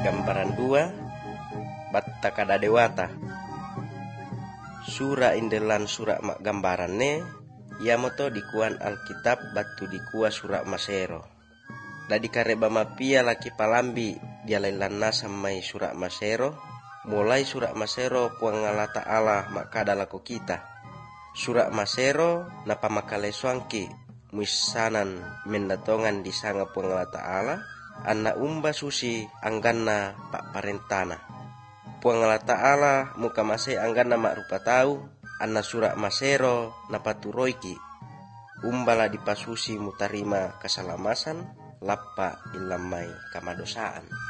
gambaran 2 batta kada dewata. Sura indelan sura mak gambaran ne yamoto dikuan Alkitab batu dikua sura masero. Dadi kareba mapia laki palambi dia lailanna samai sura masero, mulai sura masero puangala ta'ala makada lako kita. Sura masero napa makalesoangki muisanan mendatongan di sanga puangala ta'ala anna umba susi angganna pak parentana. Puangala ta'ala muka masai angganna mak rupa tau anna sura masero napa turoiki umbala dipasusi mutarima kesalamasan lappa ilamai kamadosaan.